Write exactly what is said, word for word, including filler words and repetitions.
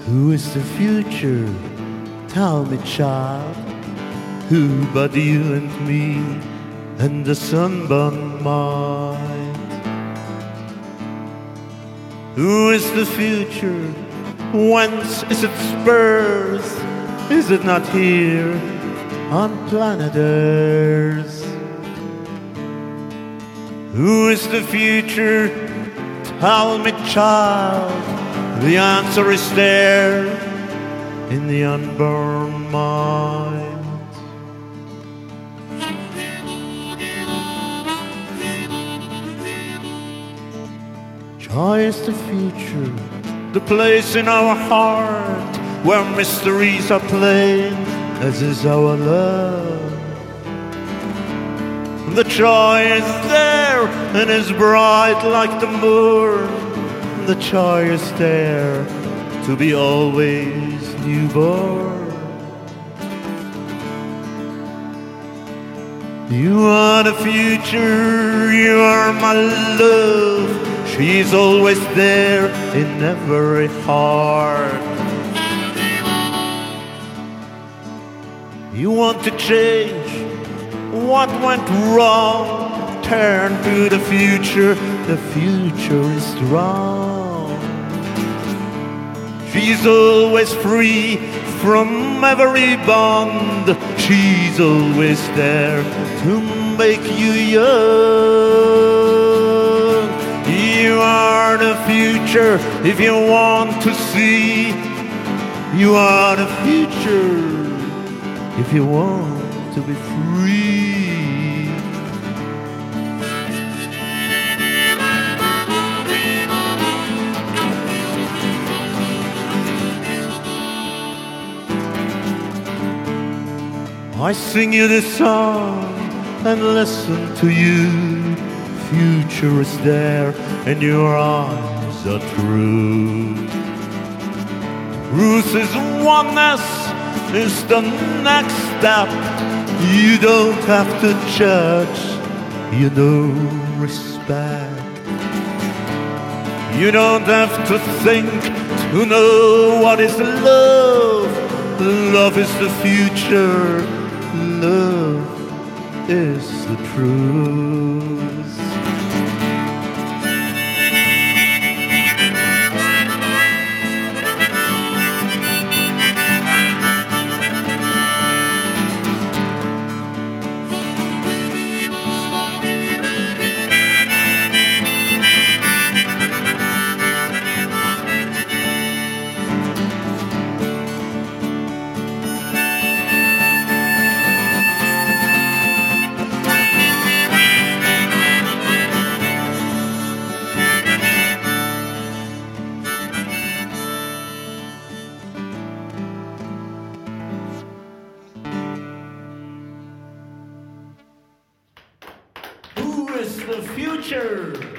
Who is the future? Tell me, child. Who but you and me and the sunburned mind? Who is the future? Whence is its birth? Is it not here on planet Earth? Who is the future? Tell me, child. The answer is there in the unborn mind. Joy is the future, the place in our heart where mysteries are plain, as is our love. The joy is there and is bright like the moon. The joy is there to be always newborn. You are the future, you are my love. She's always there in every heart. You want to change what went wrong? Turn to the future, the future is strong. She's always free from every bond. She's always there to make you young. You are the future if you want to see. You are the future if you want to be free. I sing you this song and listen to you. Future is there and your eyes are true. Truth is oneness is the next step. You don't have to judge, you know, respect. You don't have to think to know what is love. Love is the future. Love is the truth. Who is the future?